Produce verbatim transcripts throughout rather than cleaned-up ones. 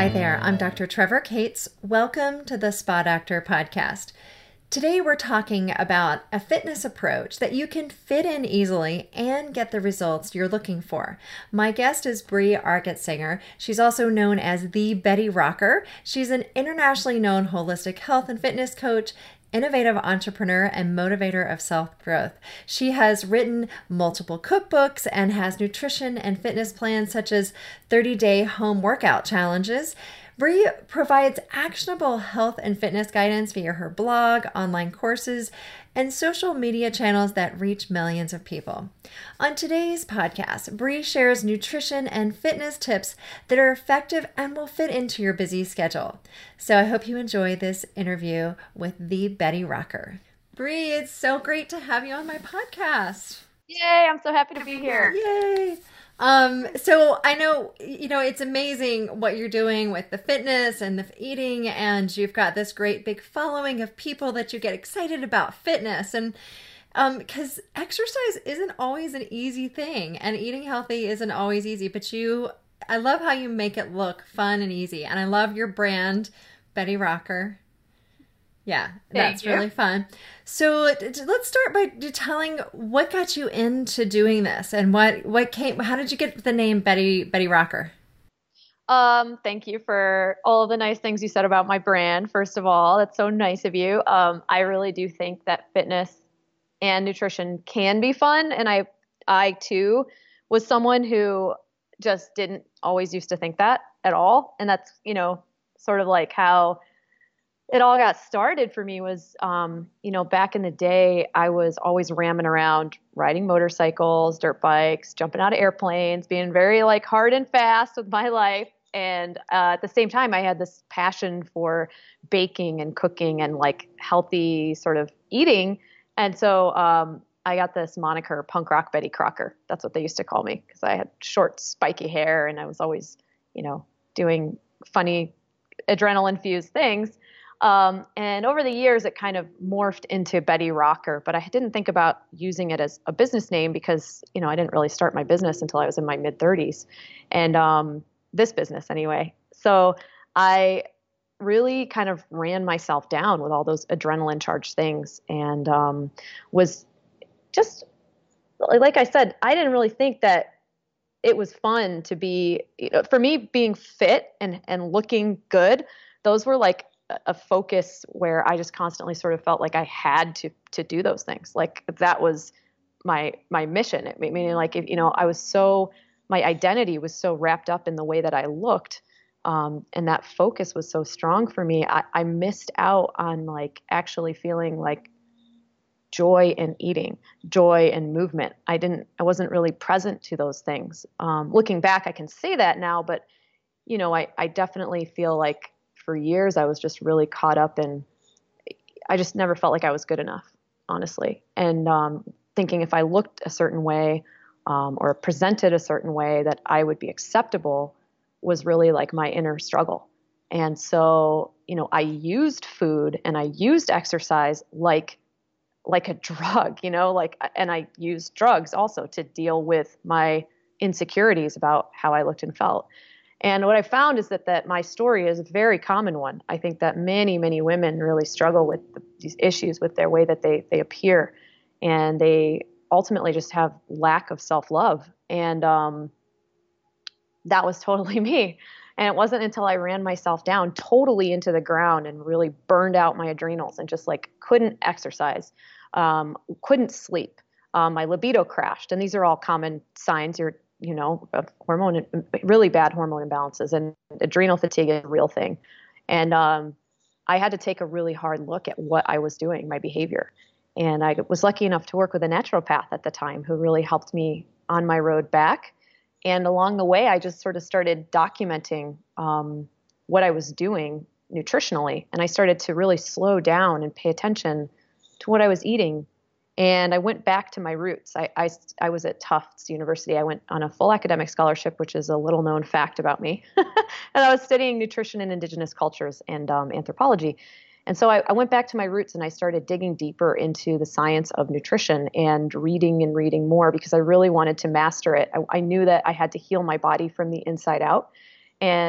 Hi there, I'm Doctor Trevor Cates. Welcome to the Spa Doctor podcast. Today we're talking about a fitness approach that you can fit in easily and get the results you're looking for. My guest is Bree Argetsinger. She's also known as the Betty Rocker. She's an internationally known holistic health and fitness coach, innovative entrepreneur, and motivator of self-growth. She has written multiple cookbooks and has nutrition and fitness plans such as thirty-day home workout challenges. Bree provides actionable health and fitness guidance via her blog, online courses, and social media channels that reach millions of people. On today's podcast, Bree shares nutrition and fitness tips that are effective and will fit into your busy schedule. So I hope you enjoy this interview with the Betty Rocker. Bree, it's so great to have you on my podcast. Yay, I'm so happy to be here. Yay. Um, so I know, you know, it's amazing what you're doing with the fitness and the eating, and you've got this great big following of people that you get excited about fitness. And um, because exercise isn't always an easy thing, and eating healthy isn't always easy, but you, I love how you make it look fun and easy. And I love your brand, Betty Rocker. Yeah, that's Thank you. really fun. So t- t- let's start by t- telling what got you into doing this, and what what came. How did you get the name Betty Betty Rocker? Um, thank you for all of the nice things you said about my brand. First of all, that's so nice of you. Um, I really do think that fitness and nutrition can be fun, and I I too was someone who just didn't always used to think that at all, and that's you know sort of like how it all got started for me was, um, you know, back in the day, I was always ramming around riding motorcycles, dirt bikes, jumping out of airplanes, being very like hard and fast with my life. And uh, at the same time, I had this passion for baking and cooking and like healthy sort of eating. And so um, I got this moniker, Punk Rock Betty Crocker. That's what they used to call me because I had short, spiky hair and I was always, you know, doing funny adrenaline-infused things. Um, and over the years, it kind of morphed into Betty Rocker, but I didn't think about using it as a business name because, you know, I didn't really start my business until I was in my mid thirties and, um, this business anyway. So I really kind of ran myself down with all those adrenaline charged things and, um, was just, like I said, I didn't really think that it was fun to be, you know, for me being fit and, and looking good. Those were like a focus where I just constantly sort of felt like I had to to do those things. Like that was my my mission. It meaning like if you know I was so my identity was so wrapped up in the way that I looked, um, and that focus was so strong for me. I, I missed out on like actually feeling like joy in eating, joy in movement. I didn't. I wasn't really present to those things. Um, looking back, I can say that now, but you know, I I definitely feel like. For years, I was just really caught up in, I just never felt like I was good enough, honestly. And um, thinking if I looked a certain way um, or presented a certain way that I would be acceptable was really like my inner struggle. And so, you know, I used food and I used exercise like, like a drug, you know, like, and I used drugs also to deal with my insecurities about how I looked and felt. And what I found is that, that my story is a very common one. I think that many, many women really struggle with the, these issues with their way that they, they appear. And they ultimately just have lack of self-love. And um, that was totally me. And it wasn't until I ran myself down totally into the ground and really burned out my adrenals and just like couldn't exercise, um, couldn't sleep. Um, my libido crashed. And these are all common signs you're you know, of hormone, really bad hormone imbalances, and adrenal fatigue is a real thing. And um, I had to take a really hard look at what I was doing, my behavior. And I was lucky enough to work with a naturopath at the time who really helped me on my road back. And along the way, I just sort of started documenting um, what I was doing nutritionally. And I started to really slow down and pay attention to what I was eating. And I went back to my roots. I, I, I was at Tufts University. I went on a full academic scholarship, which is a little known fact about me. And I was studying nutrition in indigenous cultures and um, anthropology. And so I, I went back to my roots and I started digging deeper into the science of nutrition and reading and reading more because I really wanted to master it. I, I knew that I had to heal my body from the inside out. And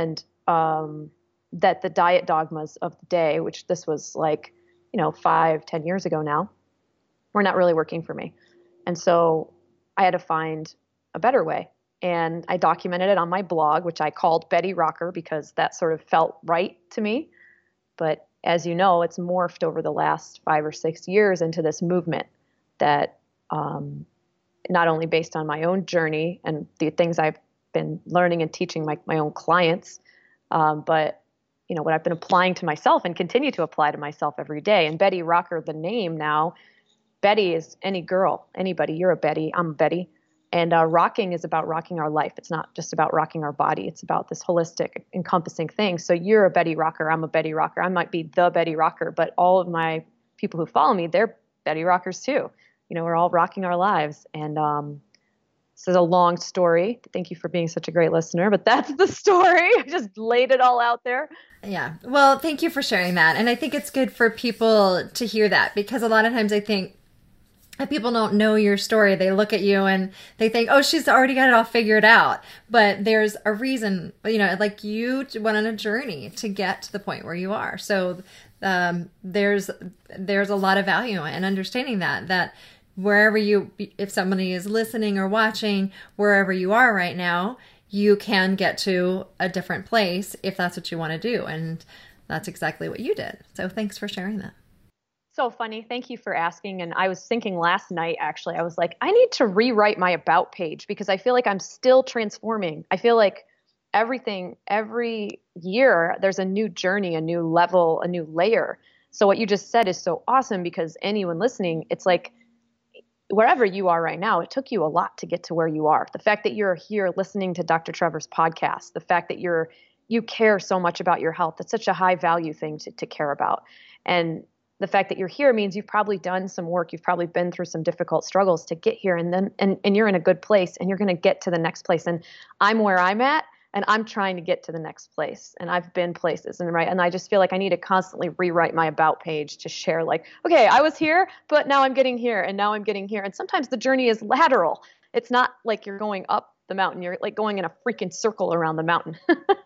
um, that the diet dogmas of the day, which this was like, you know, five, ten years ago now, were not really working for me. And so I had to find a better way. And I documented it on my blog, which I called Betty Rocker because that sort of felt right to me. But as you know, it's morphed over the last five or six years into this movement that um, not only based on my own journey and the things I've been learning and teaching my, my own clients, um, but you know what I've been applying to myself and continue to apply to myself every day. And Betty Rocker, the name now, Betty is any girl, anybody. You're a Betty. I'm a Betty. And uh, rocking is about rocking our life. It's not just about rocking our body. It's about this holistic, encompassing thing. So you're a Betty Rocker. I'm a Betty Rocker. I might be the Betty Rocker, but all of my people who follow me, they're Betty Rockers too. You know, we're all rocking our lives. And um, this is a long story. Thank you for being such a great listener, but that's the story. I just laid it all out there. Yeah. Well, thank you for sharing that. And I think it's good for people to hear that because a lot of times I think if people don't know your story, they look at you and they think, oh, she's already got it all figured out. But there's a reason, you know, like you went on a journey to get to the point where you are. So um, there's there's a lot of value in understanding that, that wherever you, if somebody is listening or watching, wherever you are right now, you can get to a different place if that's what you want to do. And that's exactly what you did. So thanks for sharing that. So funny. Thank you for asking. And I was thinking last night, actually, I was like, I need to rewrite my about page because I feel like I'm still transforming. I feel like everything, every year, there's a new journey, a new level, a new layer. So what you just said is so awesome because anyone listening, it's like wherever you are right now, it took you a lot to get to where you are. The fact that you're here listening to Doctor Trevor's podcast, the fact that you're, you care so much about your health, that's such a high value thing to, to care about. And the fact that you're here means you've probably done some work. You've probably been through some difficult struggles to get here and then, and, and you're in a good place and you're going to get to the next place. And I'm where I'm at and I'm trying to get to the next place. And I've been places and right. And I just feel like I need to constantly rewrite my about page to share like, okay, I was here, but now I'm getting here and now I'm getting here. And sometimes the journey is lateral. It's not like you're going up the mountain. You're like going in a freaking circle around the mountain.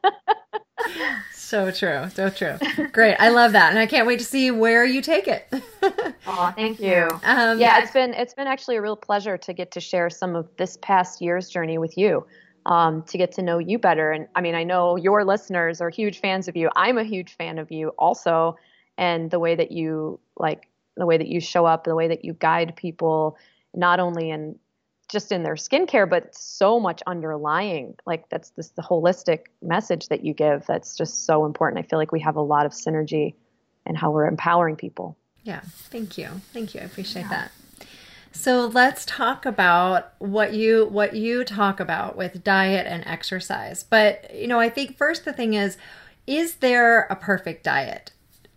So true. So true. Great. I love that. And I can't wait to see where you take it. Oh, thank you. Um, yeah, it's been, it's been actually a real pleasure to get to share some of this past year's journey with you, um, to get to know you better. And I mean, I know your listeners are huge fans of you. I'm a huge fan of you also. And the way that you like, the way that you show up, the way that you guide people, not only in just in their skincare, but so much underlying, like that's this, the holistic message that you give. That's just so important. I feel like we have a lot of synergy in how we're empowering people. Yeah. Thank you. Thank you. I appreciate yeah. that. So let's talk about what you, what you talk about with diet and exercise. But, you know, I think first the thing is, is there a perfect diet?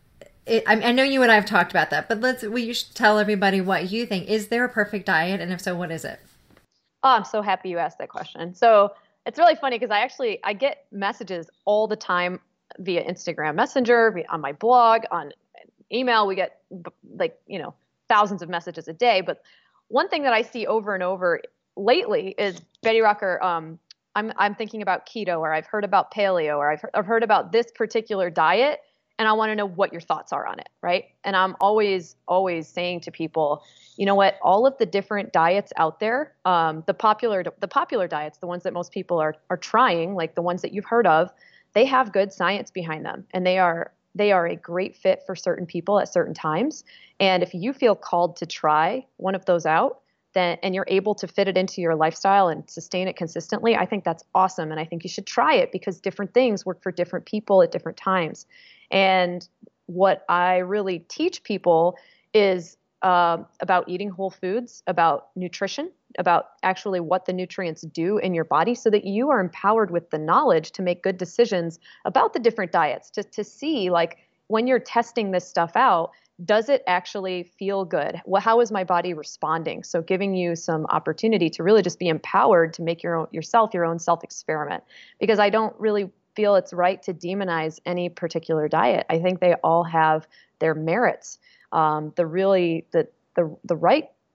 It, I, I know you and I have talked about that, but let's, will you tell everybody what you think? Is there a perfect diet? And if so, what is it? Oh, I'm so happy you asked that question. So it's really funny because I actually, I get messages all the time via Instagram Messenger, on my blog, on email. We get like, you know, thousands of messages a day. But one thing that I see over and over lately is Betty Rocker, um, I'm, I'm thinking about keto, or I've heard about paleo, or I've, I've heard about this particular diet. And I want to know what your thoughts are on it, right? And I'm always, always saying to people, you know what, all of the different diets out there, um, the popular the popular diets, the ones that most people are are trying, like the ones that you've heard of, they have good science behind them. And they are they are a great fit for certain people at certain times. And if you feel called to try one of those out, then and you're able to fit it into your lifestyle and sustain it consistently, I think that's awesome. And I think you should try it because different things work for different people at different times. And what I really teach people is uh, about eating whole foods, about nutrition, about actually what the nutrients do in your body so that you are empowered with the knowledge to make good decisions about the different diets, to, to see like when you're testing this stuff out, does it actually feel good? Well, how is my body responding? So giving you some opportunity to really just be empowered to make your own, yourself your own self-experiment, because I don't really feel it's right to demonize any particular diet. I think they all have their merits. Um, the really the, the the right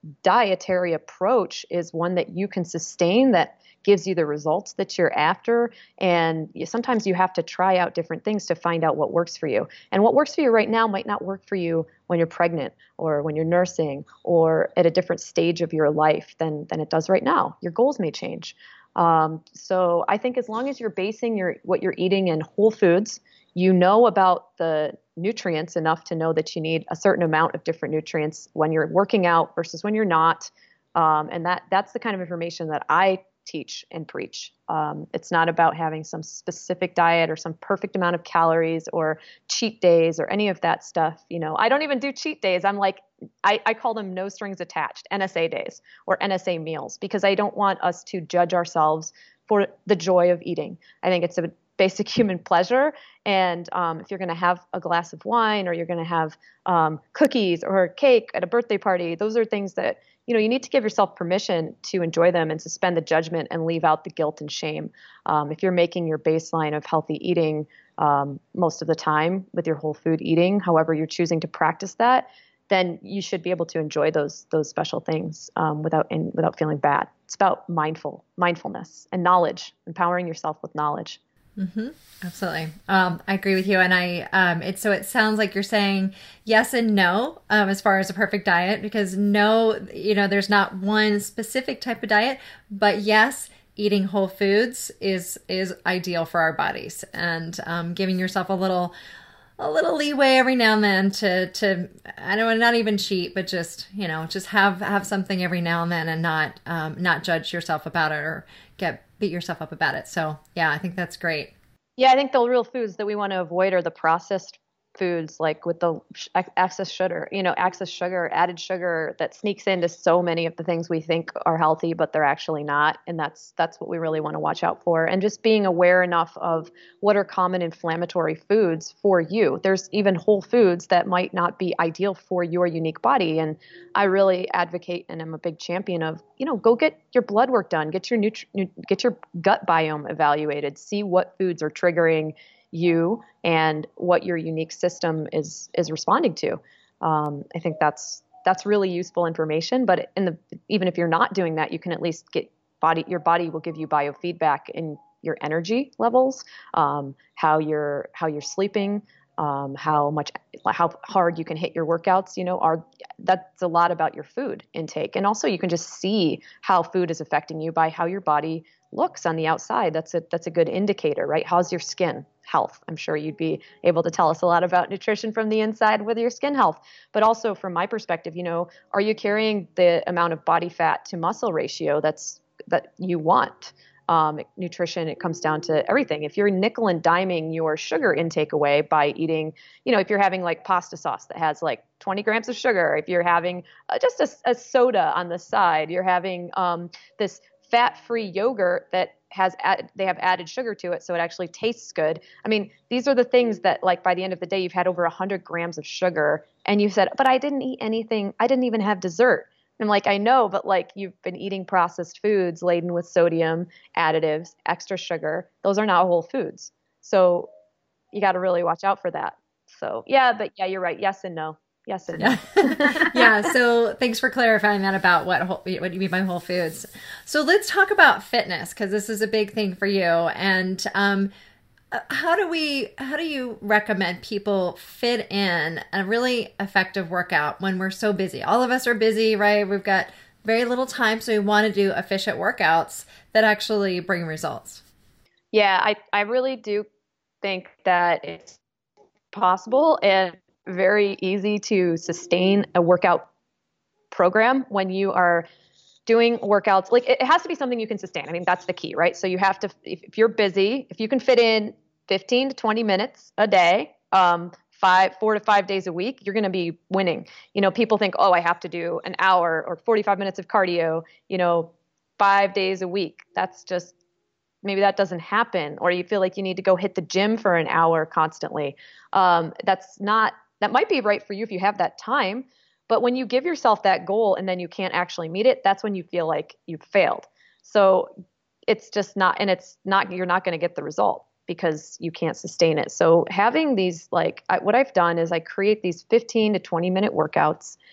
dietary approach is one that you can sustain, that gives you the results that you're after. And sometimes you have to try out different things to find out what works for you. And what works for you right now might not work for you when you're pregnant or when you're nursing or at a different stage of your life than, than it does right now. Your goals may change. Um, so I think as long as you're basing your what you're eating in whole foods, you know about the nutrients enough to know that you need a certain amount of different nutrients when you're working out versus when you're not. Um, and that that's the kind of information that I teach and preach. Um, it's not about having some specific diet or some perfect amount of calories or cheat days or any of that stuff. You know, I don't even do cheat days. I'm like, I, I call them no strings attached, N S A days or N S A meals, because I don't want us to judge ourselves for the joy of eating. I think it's a basic human pleasure. And um, if you're going to have a glass of wine or you're going to have um, cookies or cake at a birthday party, those are things that, you know, you need to give yourself permission to enjoy them and suspend the judgment and leave out the guilt and shame. Um, if you're making your baseline of healthy eating um, most of the time with your whole food eating, however you're choosing to practice that, then you should be able to enjoy those those special things um, without in, without feeling bad. It's about mindful mindfulness and knowledge, empowering yourself with knowledge. Mm-hmm. Absolutely. Um, I agree with you. And I, um, it's, so it sounds like you're saying yes and no, um, as far as a perfect diet, because no, you know, there's not one specific type of diet, but yes, eating whole foods is, is ideal for our bodies, and, um, giving yourself a little, a little leeway every now and then to, to, I don't want not even cheat, but just, you know, just have, have something every now and then and not, um, not judge yourself about it or get, beat yourself up about it. So yeah, I think that's great. Yeah, I think the real foods that we want to avoid are the processed foods, like with the sh- excess sugar, you know, excess sugar, added sugar that sneaks into so many of the things we think are healthy, but they're actually not. And that's that's what we really want to watch out for. And just being aware enough of what are common inflammatory foods for you. There's even whole foods that might not be ideal for your unique body. And I really advocate, and I'm a big champion of, you know, go get your blood work done, get your nutri- get your gut biome evaluated, see what foods are triggering you and what your unique system is is responding to. Um, I think that's that's really useful information. But in the even if you're not doing that, you can at least get body. Your body will give you biofeedback in your energy levels, um, how you're how you're sleeping, um, how much how hard you can hit your workouts. You know, are that's a lot about your food intake, and also you can just see how food is affecting you by how your body looks on the outside. That's a that's a good indicator, right? How's your skin health? I'm sure you'd be able to tell us a lot about nutrition from the inside with your skin health. But also from my perspective, you know, are you carrying the amount of body fat to muscle ratio that's that you want? Um, nutrition, it comes down to everything. If you're nickel and diming your sugar intake away by eating, you know, if you're having like pasta sauce that has like twenty grams of sugar, if you're having uh, just a, a soda on the side, you're having um, this fat-free yogurt that has add, they have added sugar to it, so it actually tastes good. I mean, these are the things that, like, by the end of the day, you've had over one hundred grams of sugar, and you said, but I didn't eat anything. I didn't even have dessert. I'm like, I know, but like you've been eating processed foods laden with sodium, additives, extra sugar. Those are not whole foods. So you got to really watch out for that. So yeah, but yeah, you're right. Yes and no. Yes and no. Yeah. So thanks for clarifying that about what whole, what you mean by whole foods. So let's talk about fitness, because this is a big thing for you. And um, how do we, how do you recommend people fit in a really effective workout when we're so busy? All of us are busy, right? We've got very little time, so we want to do efficient workouts that actually bring results. Yeah, I, I really do think that it's possible and very easy to sustain a workout program when you are doing workouts. Like, it has to be something you can sustain. I mean, that's the key, right? So you have to, if, if you're busy, if you can fit in fifteen to twenty minutes a day, um, five, four to five days a week, you're going to be winning. You know, people think, oh, I have to do an hour or forty-five minutes of cardio, you know, five days a week. That's just, maybe that doesn't happen. Or you feel like you need to go hit the gym for an hour constantly. Um, that's not, that might be right for you if you have that time. But when you give yourself that goal and then you can't actually meet it, that's when you feel like you've failed. So it's just not, and it's not, you're not going to get the result because you can't sustain it. So having these, like, I, what I've done is I create these fifteen to twenty minute workouts,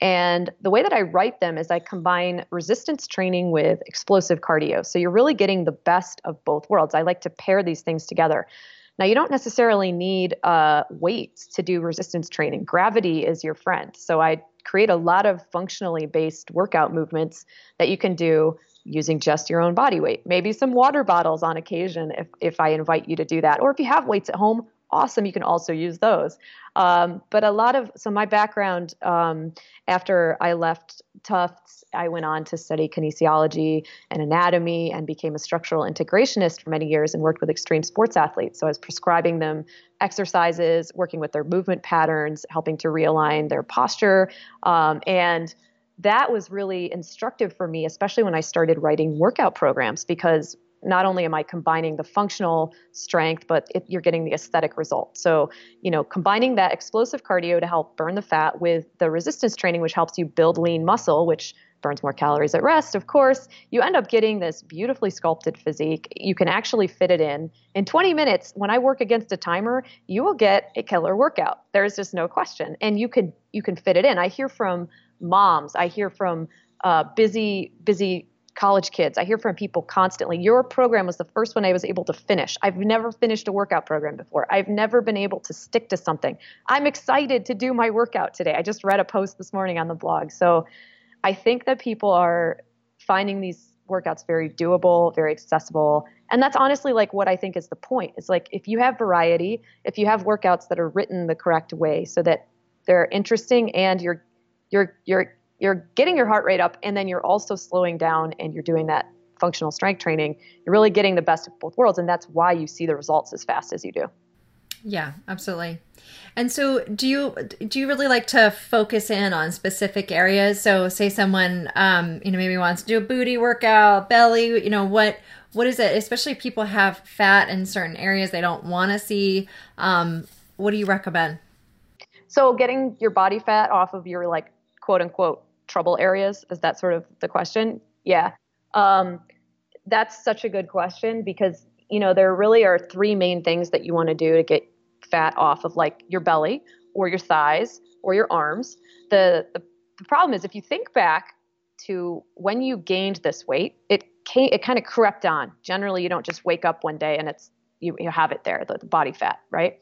And the way that I write them is I combine resistance training with explosive cardio. So you're really getting the best of both worlds. I like to pair these things together. Now, you don't necessarily need uh, weights to do resistance training. Gravity is your friend. So I create a lot of functionally based workout movements that you can do using just your own body weight. Maybe some water bottles on occasion if, if I invite you to do that. Or if you have weights at home, awesome, you can also use those. Um, but a lot of, so my background, um, after I left Tufts, I went on to study kinesiology and anatomy and became a structural integrationist for many years and worked with extreme sports athletes. So I was prescribing them exercises, working with their movement patterns, helping to realign their posture. Um, and that was really instructive for me, especially when I started writing workout programs, because not only am I combining the functional strength, but it, you're getting the aesthetic result. So, you know, combining that explosive cardio to help burn the fat with the resistance training, which helps you build lean muscle, which burns more calories at rest, of course, you end up getting this beautifully sculpted physique. You can actually fit it in. In twenty minutes, when I work against a timer, you will get a killer workout. There's just no question. And you can, you can fit it in. I hear from moms, I hear from uh, busy, busy college kids. I hear from people constantly. Your program was the first one I was able to finish. I've never finished a workout program before. I've never been able to stick to something. I'm excited to do my workout today. I just read a post this morning on the blog. So I think that people are finding these workouts very doable, very accessible. And that's honestly like what I think is the point. It's like if you have variety, if you have workouts that are written the correct way so that they're interesting and you're you're you're you're getting your heart rate up, and then you're also slowing down and you're doing that functional strength training, you're really getting the best of both worlds. And that's why you see the results as fast as you do. Yeah, absolutely. And so do you, do you really like to focus in on specific areas? So say someone, um, you know, maybe wants to do a booty workout, belly, you know, what, what is it? Especially if people have fat in certain areas they don't want to see. Um, what do you recommend? So getting your body fat off of your like quote unquote trouble areas, is that sort of the question? Yeah. Um, that's such a good question because, you know, there really are three main things that you want to do to get fat off of like your belly or your thighs or your arms. The, the, the problem is if you think back to when you gained this weight, it came, it kind of crept on. Generally, you don't just wake up one day and it's, you, you have it there, the, the body fat, right?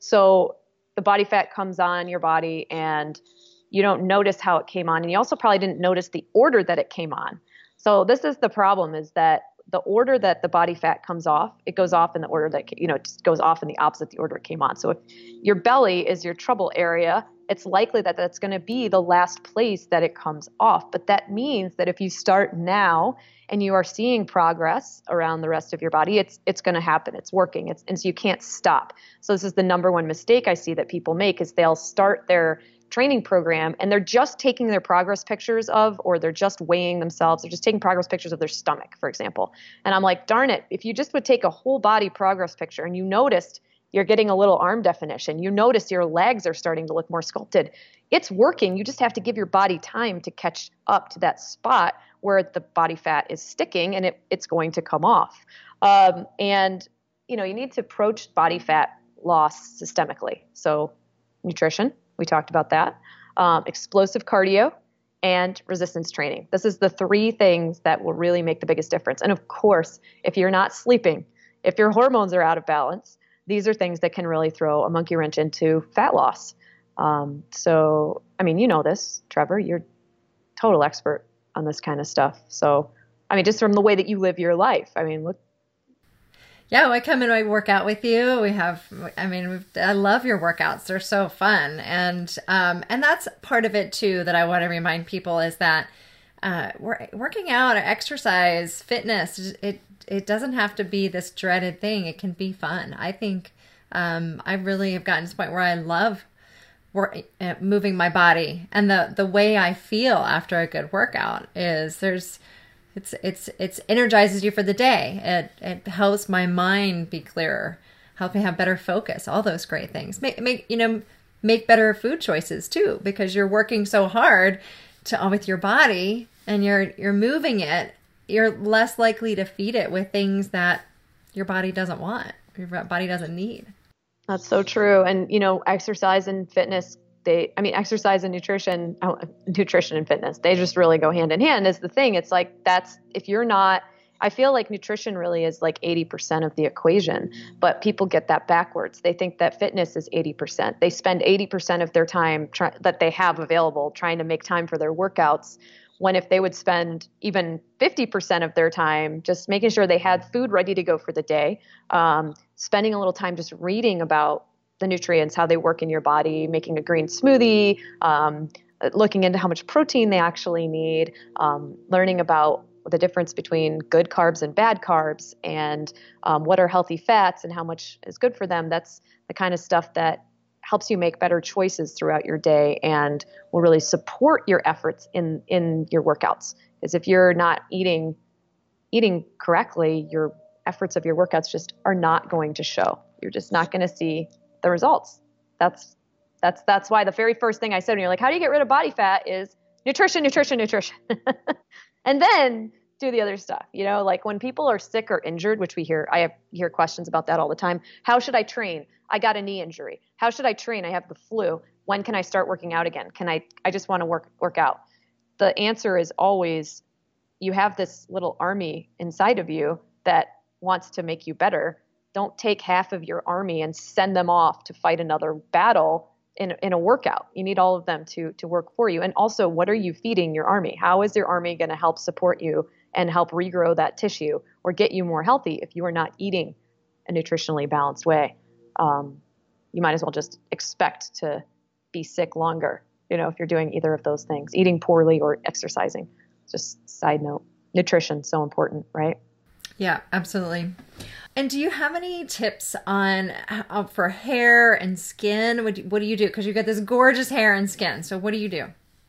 So the body fat comes on your body and you don't notice how it came on. And you also probably didn't notice the order that it came on. So this is the problem, is that the order that the body fat comes off, it goes off in the order that, you know, it just goes off in the opposite the order it came on. So if your belly is your trouble area, it's likely that that's going to be the last place that it comes off. But that means that if you start now and you are seeing progress around the rest of your body, it's it's going to happen. It's working. It's, and so you can't stop. So this is the number one mistake I see that people make, is they'll start their training program and they're just taking their progress pictures of, or they're just weighing themselves. They're just taking progress pictures of their stomach, for example. And I'm like, darn it, if you just would take a whole body progress picture and you noticed you're getting a little arm definition, you notice your legs are starting to look more sculpted, it's working. You just have to give your body time to catch up to that spot where the body fat is sticking, and it, it's going to come off. Um, and, you know, you need to approach body fat loss systemically. So nutrition, we talked about that, um, explosive cardio, and resistance training. This is the three things that will really make the biggest difference. And of course, if you're not sleeping, if your hormones are out of balance, these are things that can really throw a monkey wrench into fat loss. Um, so, I mean, you know this, Trevor, you're total expert on this kind of stuff. So, I mean, just from the way that you live your life, I mean, look. Yeah, I come and I work out with you. We have, I mean, we've, I love your workouts. They're so fun. And, um, and that's part of it too, that I want to remind people, is that, uh, working out, exercise, fitness, it, it doesn't have to be this dreaded thing. It can be fun. I think, um, I really have gotten to the point where I love work, uh, moving my body, and the, the way I feel after a good workout is there's, It's it's it's energizes you for the day. It it helps my mind be clearer, help me have better focus. All those great things. Make make you know make better food choices too, because you're working so hard to with your body and you're you're moving it. You're less likely to feed it with things that your body doesn't want, your body doesn't need. That's so true. And you know, exercise and fitness they, I mean, exercise and nutrition, oh, nutrition and fitness, they just really go hand in hand is the thing. It's like, that's, if you're not, I feel like nutrition really is like eighty percent of the equation, but people get that backwards. They think that fitness is eighty percent. They spend eighty percent of their time try, that they have available trying to make time for their workouts, when if they would spend even fifty percent of their time just making sure they had food ready to go for the day, um, spending a little time just reading about the nutrients, how they work in your body, making a green smoothie, um, looking into how much protein they actually need, um, learning about the difference between good carbs and bad carbs, and um, what are healthy fats and how much is good for them. That's the kind of stuff that helps you make better choices throughout your day and will really support your efforts in, in your workouts. Because if you're not eating, eating correctly, your efforts of your workouts just are not going to show. You're just not going to see the results. That's, that's, that's why the very first thing I said when you're like, how do you get rid of body fat, is nutrition, nutrition, nutrition. And then do the other stuff, you know, like when people are sick or injured, which we hear, I have, hear questions about that all the time. How should I train? I got a knee injury. How should I train? I have the flu. When can I start working out again? Can I, I just want to work, work out. The answer is always, you have this little army inside of you that wants to make you better. Don't take half of your army and send them off to fight another battle in, in a workout. You need all of them to, to work for you. And also, what are you feeding your army? How is your army going to help support you and help regrow that tissue or get you more healthy if you are not eating a nutritionally balanced way? Um, you might as well just expect to be sick longer, you know, if you're doing either of those things, eating poorly or exercising. Just side note, nutrition, so important, right? Yeah, absolutely. And do you have any tips on uh, for hair and skin? What do, what do you do? Because you've got this gorgeous hair and skin. So what do you do?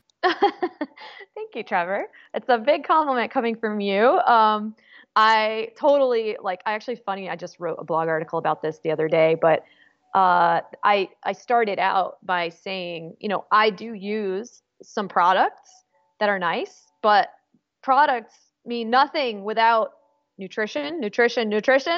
Thank you, Trevor. It's a big compliment coming from you. Um, I totally, like, I actually, funny, I just wrote a blog article about this the other day, but uh, I, I started out by saying, you know, I do use some products that are nice, but products mean nothing without nutrition, nutrition, nutrition,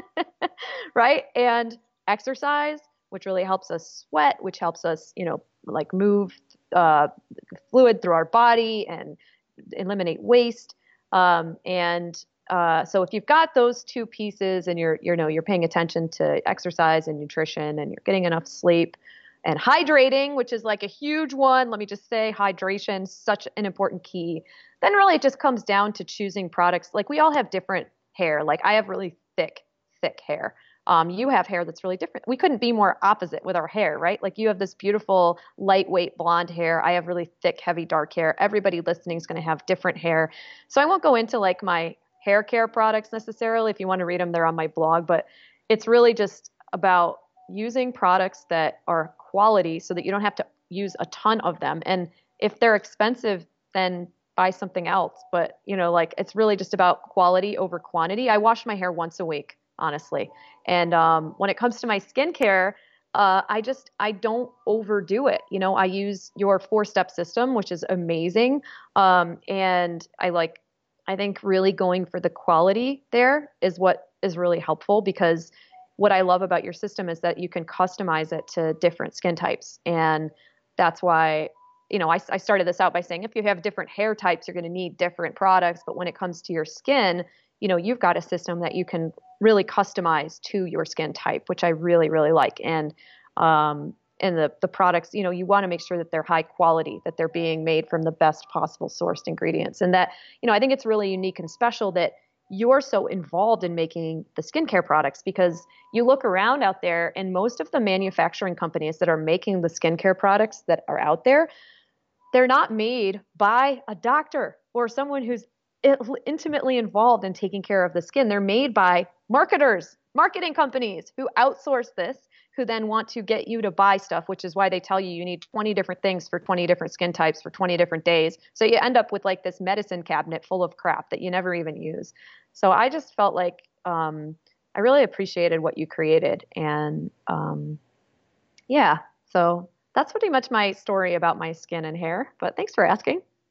right? And exercise, which really helps us sweat, which helps us, you know, like move uh, fluid through our body and eliminate waste. Um, and uh, so if you've got those two pieces and you're, you know, you're paying attention to exercise and nutrition and you're getting enough sleep and hydrating, which is like a huge one. Let me just say hydration, such an important key. Then really it just comes down to choosing products. Like we all have different hair. Like I have really thick, thick hair. Um, you have hair that's really different. We couldn't be more opposite with our hair, right? Like you have this beautiful, lightweight blonde hair. I have really thick, heavy, dark hair. Everybody listening is going to have different hair. So I won't go into like my hair care products necessarily. If you want to read them, they're on my blog. But it's really just about using products that are quality so that you don't have to use a ton of them. And if they're expensive, then buy something else. But, you know, like it's really just about quality over quantity. I wash my hair once a week, honestly. And um, when it comes to my skincare, uh, I just, I don't overdo it. You know, I use your four-step system, which is amazing. Um, and I like, I think really going for the quality there is what is really helpful, because what I love about your system is that you can customize it to different skin types. And that's why, you know, I, I started this out by saying, if you have different hair types, you're going to need different products. But when it comes to your skin, you know, you've got a system that you can really customize to your skin type, which I really, really like. And, um, and the, the products, you know, you want to make sure that they're high quality, that they're being made from the best possible sourced ingredients. And that, you know, I think it's really unique and special that you're so involved in making the skincare products, because you look around out there and most of the manufacturing companies that are making the skincare products that are out there, they're not made by a doctor or someone who's intimately involved in taking care of the skin. They're made by marketers, marketing companies who outsource this, who then want to get you to buy stuff, which is why they tell you you need twenty different things for twenty different skin types for twenty different days. So you end up with like this medicine cabinet full of crap that you never even use. So I just felt like um, I really appreciated what you created. And um, yeah, so that's pretty much my story about my skin and hair. But thanks for asking.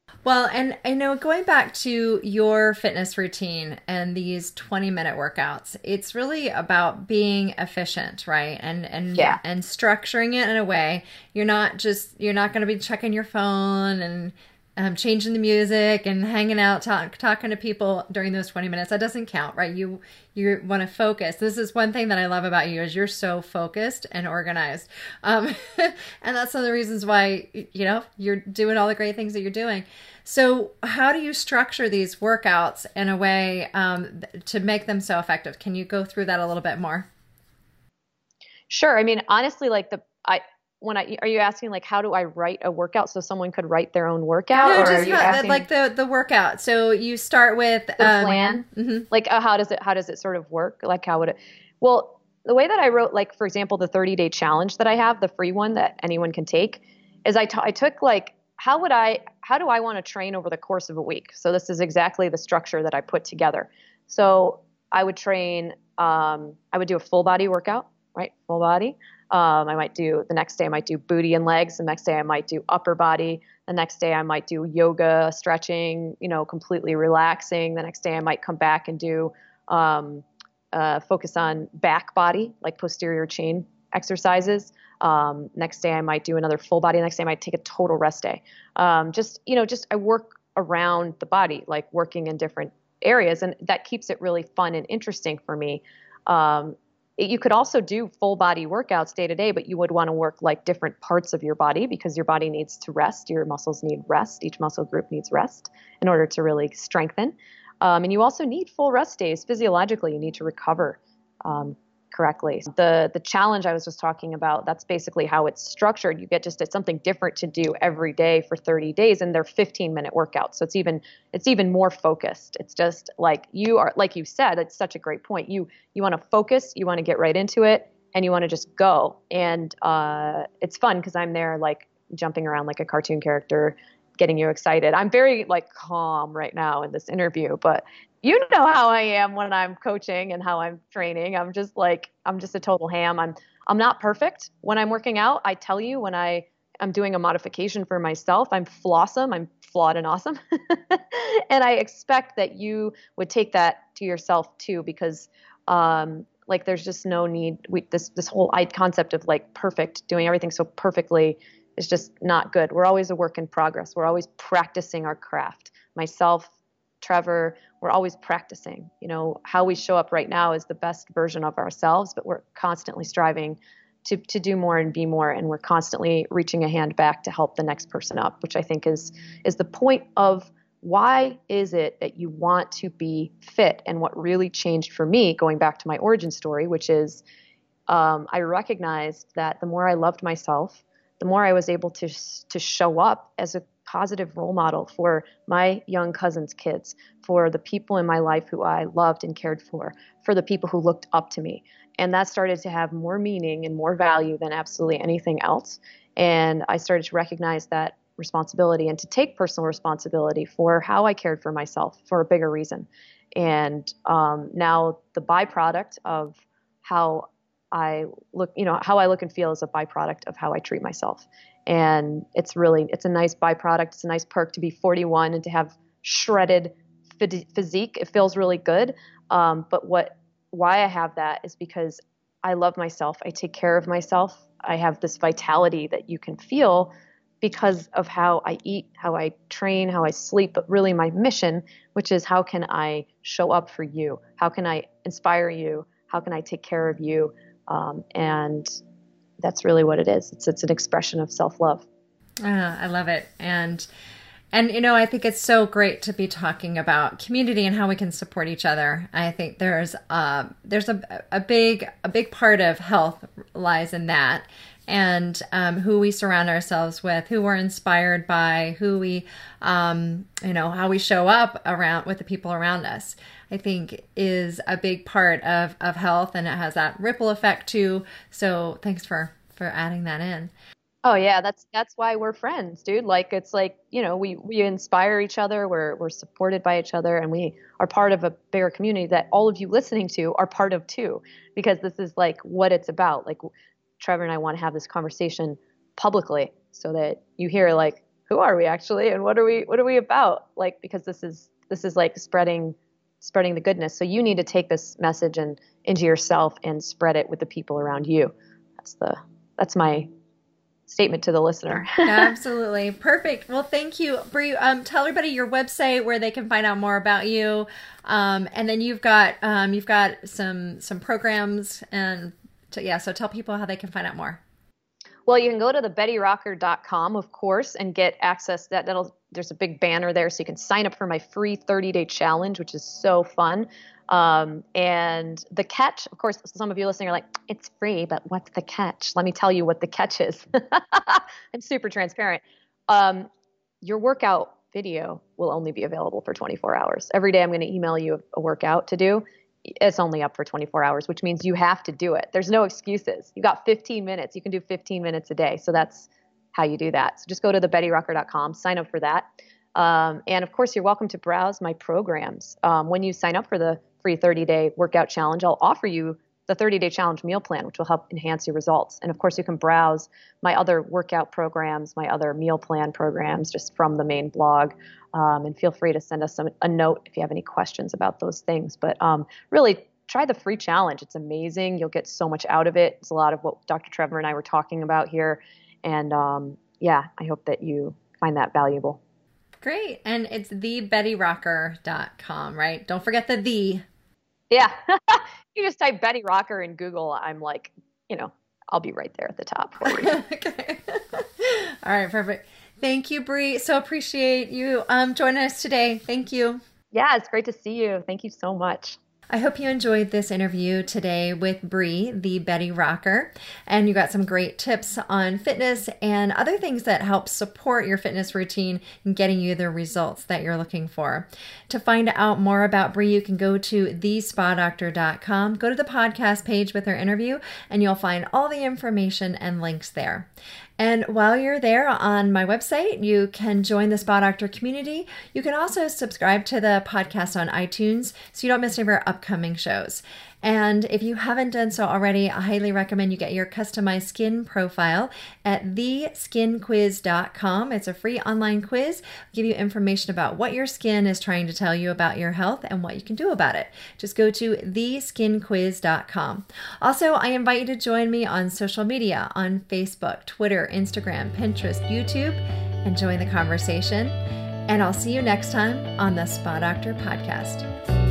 Well, and I know going back to your fitness routine and these twenty minute workouts, it's really about being efficient, right? And and Yeah. and structuring it in a way you're not just you're not going to be checking your phone and um, changing the music and hanging out talk, talking to people during those twenty minutes. That doesn't count, right? You you want to focus. This is one thing that I love about you is you're so focused and organized. Um, and that's one of the reasons why, you know, you're doing all the great things that you're doing. So how do you structure these workouts in a way um, to make them so effective? Can you go through that a little bit more? Sure. I mean, honestly, like the I when I are you asking like how do I write a workout so someone could write their own workout, No, or are just you how, asking like the the workout. So you start with the um, plan? mhm. Like uh, how does it how does it sort of work? Like how would it? Well, the way that I wrote, like for example, the thirty day challenge that I have, the free one that anyone can take, is I t- I took like how would I how do I want to train over the course of a week? So this is exactly the structure that I put together. So I would train. Um, I would do a full body workout, right? Full body. Um, I might do the next day. I might do booty and legs. The next day I might do upper body. The next day I might do yoga, stretching, you know, completely relaxing. The next day I might come back and do um, uh, focus on back body, like posterior chain exercises. Um, next day I might do another full body. Next day I might take a total rest day. Um, just, you know, just I work around the body, like working in different areas, and that keeps it really fun and interesting for me. Um, it- you could also do full body workouts day to day, but you would want to work like different parts of your body because your body needs to rest. Your muscles need rest. Each muscle group needs rest in order to really strengthen. Um, and you also need full rest days physiologically. You need to recover um, correctly. The the challenge I was just talking about, that's basically how it's structured. You get just it's something different to do every day for thirty days, and they're fifteen minute workouts. So it's even it's even more focused. It's just like you are, like you said, it's such a great point. You you want to focus, you want to get right into it, and you want to just go. And uh, it's fun because I'm there like jumping around like a cartoon character, getting you excited. I'm very like calm right now in this interview, but you know how I am when I'm coaching and how I'm training. I'm just like I'm just a total ham. I'm I'm not perfect when I'm working out. I tell you when I I'm doing a modification for myself, I'm flawsome. I'm flawed and awesome. And I expect that you would take that to yourself too, because um, like there's just no need. We, this this whole concept of like perfect, doing everything so perfectly is just not good. We're always a work in progress. We're always practicing our craft. Myself, Trevor, we're always practicing. You know, how we show up right now is the best version of ourselves, but we're constantly striving to to do more and be more, and we're constantly reaching a hand back to help the next person up, which I think is is the point of why is it that you want to be fit. And what really changed for me, going back to my origin story, which is um, I recognized that the more I loved myself, the more I was able to to show up as a positive role model for my young cousins' kids, for the people in my life who I loved and cared for, for the people who looked up to me. And that started to have more meaning and more value than absolutely anything else. And I started to recognize that responsibility and to take personal responsibility for how I cared for myself for a bigger reason. And um, now the byproduct of how I look, you know, how I look and feel is a byproduct of how I treat myself. And it's really, it's a nice byproduct. It's a nice perk to be forty-one and to have shredded physique. It feels really good. Um, but what, why I have that is because I love myself. I take care of myself. I have this vitality that you can feel because of how I eat, how I train, how I sleep, but really my mission, which is how can I show up for you? How can I inspire you? How can I take care of you? Um, and that's really what it is. It's it's an expression of self-love. Ah, I love it. And and you know, I think it's so great to be talking about community and how we can support each other. I think there's uh, there's a a big a big part of health lies in that. And um, who we surround ourselves with, who we're inspired by, who we, um, you know, how we show up around with the people around us, I think is a big part of, of health, and it has that ripple effect too. So thanks for, for adding that in. Oh yeah, that's that's why we're friends, dude. Like it's like, you know, we we inspire each other, we're we're supported by each other, and we are part of a bigger community that all of you listening to are part of too, because this is like what it's about. Like Trevor and I want to have this conversation publicly so that you hear like who are we actually, and what are we what are we about? Like, because this is this is like spreading spreading the goodness. So you need to take this message and into yourself and spread it with the people around you. That's the that's my statement to the listener. Absolutely. Perfect. Well, thank you, Bree. Um, tell everybody your website where they can find out more about you. Um, and then you've got um, you've got some some programs and to, yeah. So tell people how they can find out more. Well, you can go to the betty rocker dot com, of course, and get access. That that'll there's a big banner there, so you can sign up for my free thirty day challenge, which is so fun. Um, and the catch, of course, some of you listening are like, it's free, but what's the catch? Let me tell you what the catch is. I'm super transparent. Um, your workout video will only be available for twenty-four hours. Every day I'm going to email you a, a workout to do. It's only up for twenty-four hours, which means you have to do it. There's no excuses. You got fifteen minutes. You can do fifteen minutes a day. So that's how you do that. So just go to the betty rocker dot com, sign up for that. Um, and of course, you're welcome to browse my programs. Um, when you sign up for the free thirty day workout challenge, I'll offer you the thirty day challenge meal plan, which will help enhance your results. And of course, you can browse my other workout programs, my other meal plan programs just from the main blog. Um, and feel free to send us some, a note if you have any questions about those things. But um, really, try the free challenge. It's amazing. You'll get so much out of it. It's a lot of what Doctor Trevor and I were talking about here. And um, yeah, I hope that you find that valuable. Great. And it's the betty rocker dot com, right? Don't forget the the. Yeah. You just type Betty Rocker in Google. I'm like, you know, I'll be right there at the top for you. Okay. All right. Perfect. Thank you, Bree. So appreciate you um, joining us today. Thank you. Yeah, it's great to see you. Thank you so much. I hope you enjoyed this interview today with Bree, the Betty Rocker, and you got some great tips on fitness and other things that help support your fitness routine and getting you the results that you're looking for. To find out more about Bree, you can go to the spa doctor dot com, go to the podcast page with her interview, and you'll find all the information and links there. And while you're there on my website, you can join the Spa Doctor community. You can also subscribe to the podcast on iTunes so you don't miss any of our upcoming shows. And if you haven't done so already, I highly recommend you get your customized skin profile at the skin quiz dot com. It's a free online quiz. It'll give you information about what your skin is trying to tell you about your health and what you can do about it. Just go to the skin quiz dot com. Also, I invite you to join me on social media on Facebook, Twitter, Instagram, Pinterest, YouTube, and join the conversation. And I'll see you next time on the Spa Doctor Podcast.